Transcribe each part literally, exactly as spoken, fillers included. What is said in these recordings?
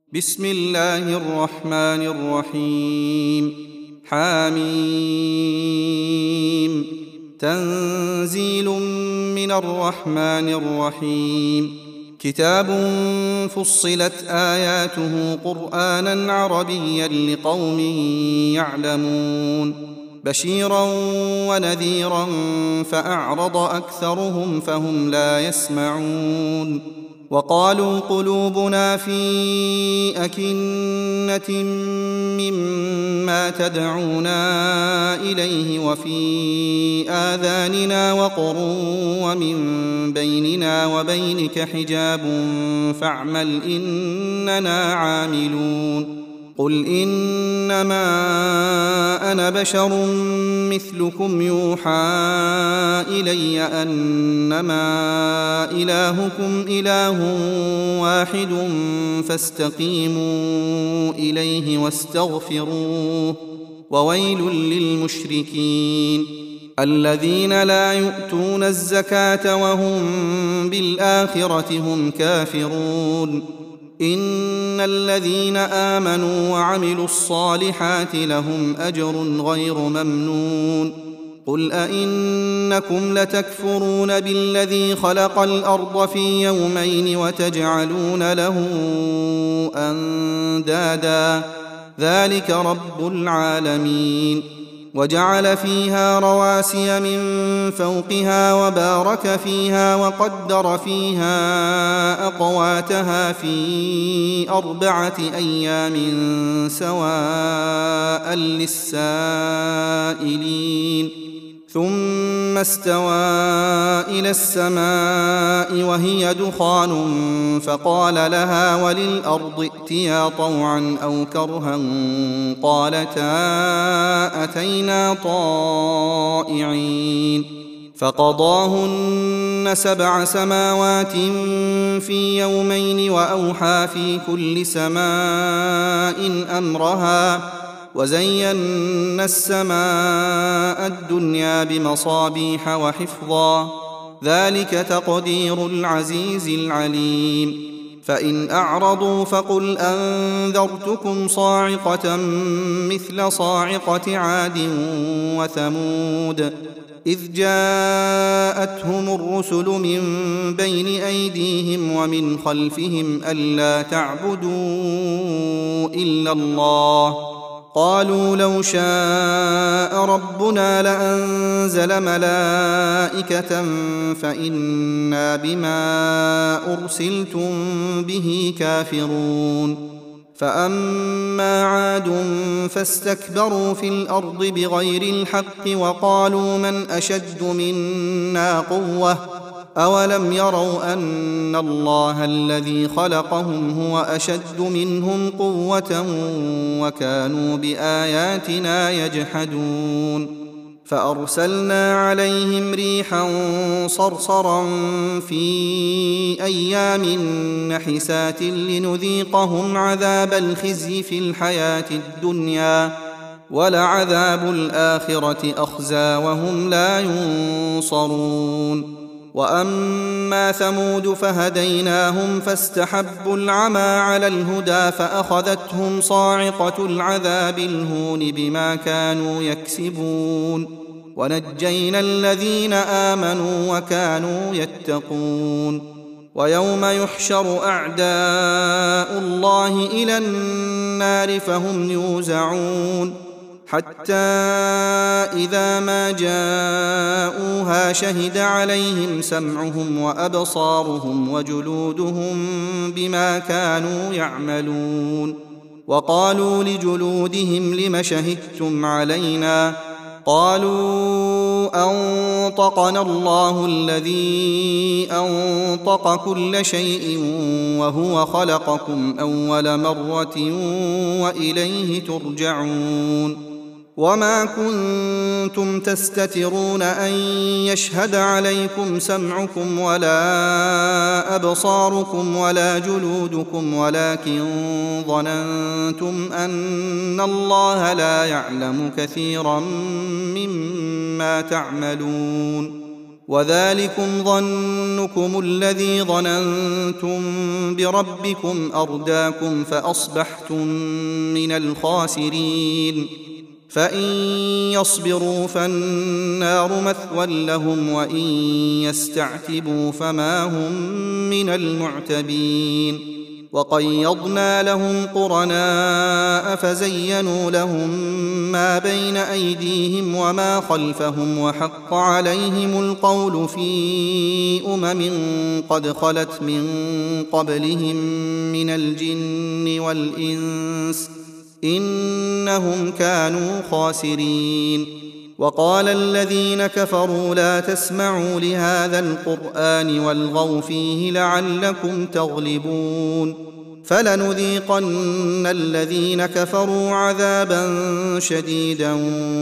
بسم الله الرحمن الرحيم. حميم. تنزيل من الرحمن الرحيم. كتاب فصلت آياته قرآنا عربيا لقوم يعلمون بشيرا ونذيرا فأعرض أكثرهم فهم لا يسمعون. وقالوا قلوبنا في أكنة مما تدعونا إليه وفي آذاننا وقر ومن بيننا وبينك حجاب فاعمل إننا عاملون. قل إنما أنا بشر مثلكم يوحى إلي أنما إلهكم إله واحد فاستقيموا إليه واستغفروه وويل للمشركين الذين لا يؤتون الزكاة وهم بالآخرة هم كافرون. إن الذين آمنوا وعملوا الصالحات لهم أجر غير ممنون. قل أئنكم لتكفرون بالذي خلق الأرض في يومين وتجعلون له أندادا ذلك رب العالمين. وجعل فيها رواسي من فوقها وبارك فيها وقدر فيها أقواتها في أربعة أيام سواء للسائلين. ثم استوى إلى السماء وهي دخان فقال لها وللأرض ائتيا طوعا أو كرها قالتا أتينا طائعين. فقضاهن سبع سماوات في يومين وأوحى في كل سماء أمرها وزينا السماء الدنيا بمصابيح وحفظا ذلك تقدير العزيز العليم. فإن أعرضوا فقل أنذرتكم صاعقة مثل صاعقة عاد وثمود إذ جاءتهم الرسل من بين أيديهم ومن خلفهم ألا تعبدوا إلا الله قالوا لو شاء ربنا لأنزل ملائكة فإنا بما أرسلتم به كافرون. فأما عاد فاستكبروا في الأرض بغير الحق وقالوا من أشد منا قوة أولم يروا أن الله الذي خلقهم هو أشد منهم قوة وكانوا بآياتنا يجحدون. فأرسلنا عليهم ريحا صرصرا في أيام نحسات لنذيقهم عذاب الخزي في الحياة الدنيا ولعذاب الآخرة أخزى وهم لا ينصرون. وأما ثمود فهديناهم فاستحبوا العمى على الهدى فأخذتهم صاعقة العذاب الهون بما كانوا يكسبون ونجينا الذين آمنوا وكانوا يتقون. ويوم يحشر أعداء الله إلى النار فهم يوزعون حتى إذا ما جاءوها شهد عليهم سمعهم وأبصارهم وجلودهم بما كانوا يعملون. وقالوا لجلودهم لم شهدتم علينا قالوا أنطقنا الله الذي أنطق كل شيء وهو خلقكم أول مرة وإليه ترجعون. وما كنتم تستترون أن يشهد عليكم سمعكم ولا أبصاركم ولا جلودكم ولكن ظننتم أن الله لا يعلم كثيرا مما تعملون. وذلكم ظنكم الذي ظننتم بربكم أرداكم فأصبحتم من الخاسرين فإن يصبروا فالنار مثوى لهم وإن يستعتبوا فما هم من المعتبين وقيضنا لهم قرناء فزينوا لهم ما بين أيديهم وما خلفهم وحق عليهم القول في أمم قد خلت من قبلهم من الجن والإنس إنهم كانوا خاسرين وقال الذين كفروا لا تسمعوا لهذا القرآن والغوا فيه لعلكم تغلبون فلنذيقن الذين كفروا عذابا شديدا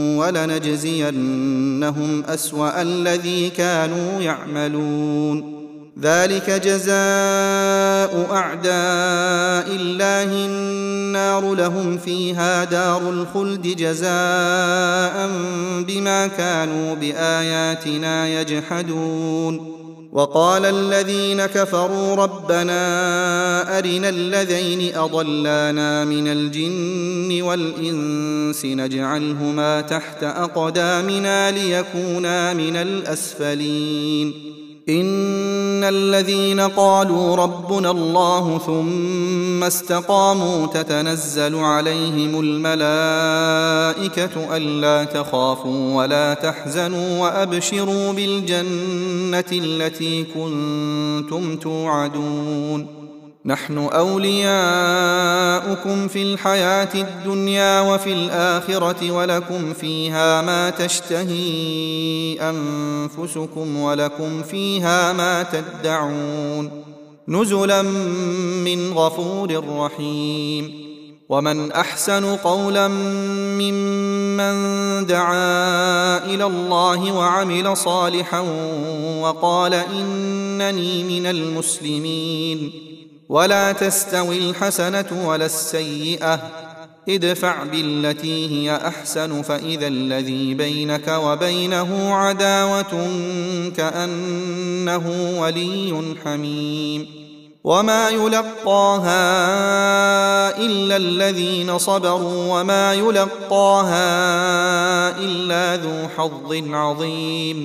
ولنجزينهم أسوأ الذي كانوا يعملون ذلك جزاء أعداء الله النار لهم فيها دار الخلد جزاء بما كانوا بآياتنا يجحدون وقال الذين كفروا ربنا أرنا الذين أضلانا من الجن والإنس نجعلهما تحت أقدامنا ليكونا من الأسفلين إن الذين قالوا ربنا الله ثم استقاموا تتنزل عليهم الملائكة ألا تخافوا ولا تحزنوا وأبشروا بالجنة التي كنتم توعدون نحن أولياؤكم في الحياة الدنيا وفي الآخرة ولكم فيها ما تشتهي أنفسكم ولكم فيها ما تدعون نزلا من غفور رحيم ومن أحسن قولا ممن دعا إلى الله وعمل صالحا وقال إنني من المسلمين ولا تستوي الحسنة ولا السيئة ادفع بالتي هي أحسن فإذا الذي بينك وبينه عداوة كأنه ولي حميم وما يلقاها إلا الذين صبروا وما يلقاها إلا ذو حظ عظيم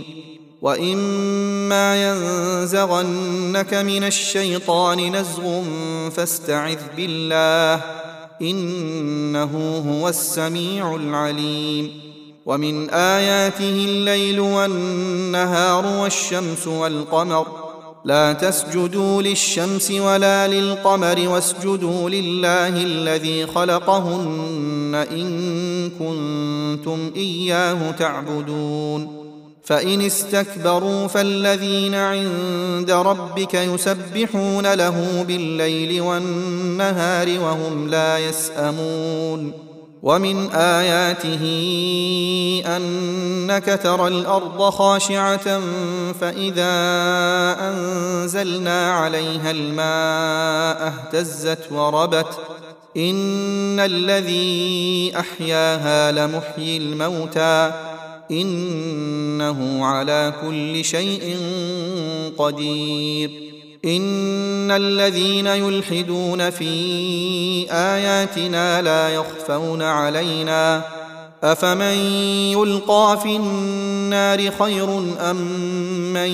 وإما ينزغنك من الشيطان نزغ فاستعذ بالله إنه هو السميع العليم ومن آياته الليل والنهار والشمس والقمر لا تسجدوا للشمس ولا للقمر واسجدوا لله الذي خلقهن إن كنتم إياه تعبدون فإن استكبروا فالذين عند ربك يسبحون له بالليل والنهار وهم لا يسأمون ومن آياته أنك ترى الأرض خاشعة فإذا أنزلنا عليها الماء اهتزت وربت إن الذي أحياها لمحيي الموتى إنه على كل شيء قدير إن الذين يلحدون في آياتنا لا يخفون علينا أفمن يلقى في النار خير أم من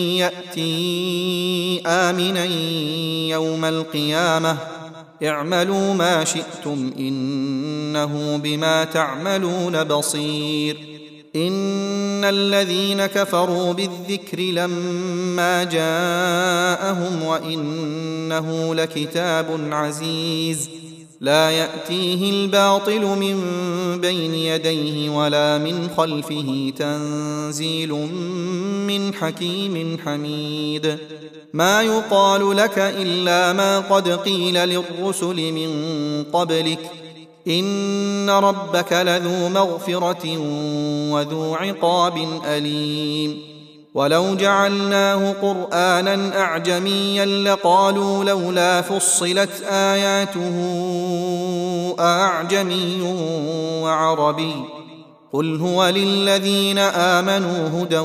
يأتي آمنا يوم القيامة اعملوا ما شئتم إنه بما تعملون بصير إن الذين كفروا بالذكر لما جاءهم وإنه لكتاب عزيز لا يأتيه الباطل من بين يديه ولا من خلفه تنزيل من حكيم حميد ما يقال لك إلا ما قد قيل للرسل من قبلك إن ربك لذو مغفرة وذو عقاب أليم ولو جعلناه قرآنا أعجميا لقالوا لولا فصلت آياته أعجمي وعربي قل هو للذين آمنوا هدى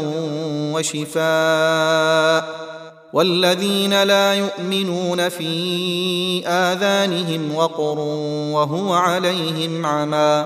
وشفاء والذين لا يؤمنون في آذانهم وقر وهو عليهم عمى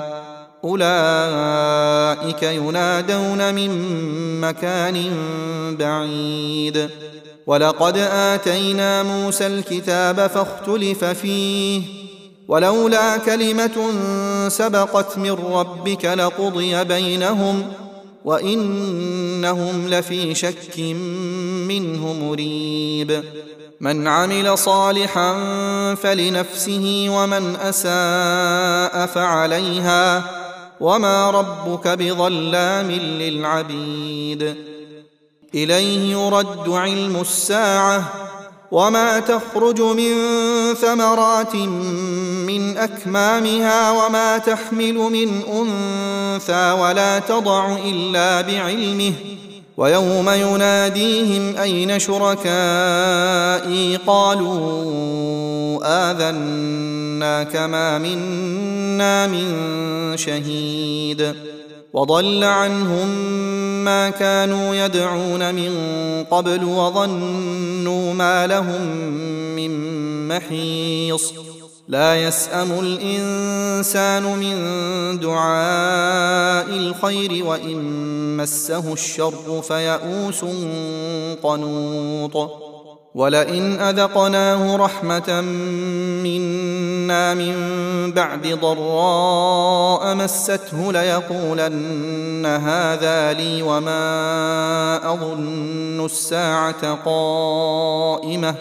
أولئك ينادون من مكان بعيد ولقد آتينا موسى الكتاب فاختلف فيه ولولا كلمة سبقت من ربك لقضي بينهم وإنهم لفي شك منه مريب من عمل صالحا فلنفسه ومن أساء فعليها وما ربك بظلام للعبيد إليه يرد علم الساعة وما تخرج من ثمرات من أكمامها وما تحمل من أنثى ولا تضع إلا بعلمه ويوم يناديهم أين شركائي قالوا آذناك ما منا من شهيد وضل عنهم ما كانوا يدعون من قبل وظنوا ما لهم من محيص لا يسأم الإنسان من دعاء الخير وإن مسه الشر فيئوس قنوط ولئن أذقناه رحمة منا من بعد ضراء مسته ليقولن هذا لي وما أظن الساعة قائمة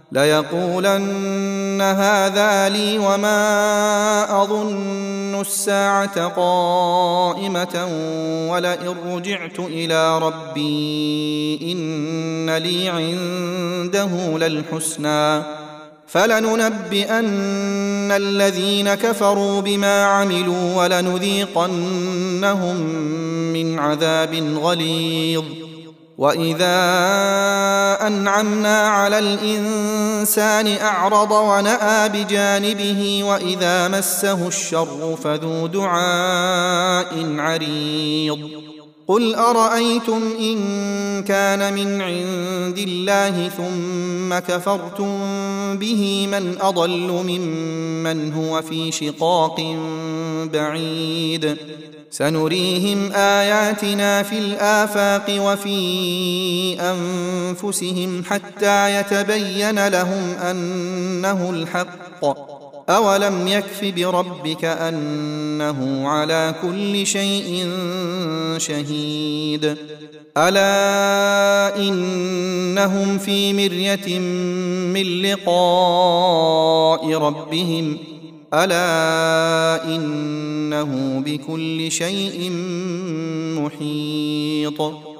ليقولن هذا لي وما أظن الساعة قائمة ولئن رجعت إلى ربي إن لي عنده للحسنى فلننبئن الذين كفروا بما عملوا ولنذيقنهم من عذاب غليظ وإذا أنعمنا على الإنسان أعرض ونأى بجانبه وإذا مسه الشر فذو دعاء عريض قل أرأيتم إن كان من عند الله ثم كفرتم به من أضل ممن هو في شقاق بعيد سنريهم آياتنا في الآفاق وفي أنفسهم حتى يتبين لهم أنه الحق أولم يكف بربك أنه على كل شيء شهيد ألا إنهم في مرية من لقاء ربهم ألا إنه بكل شيء محيط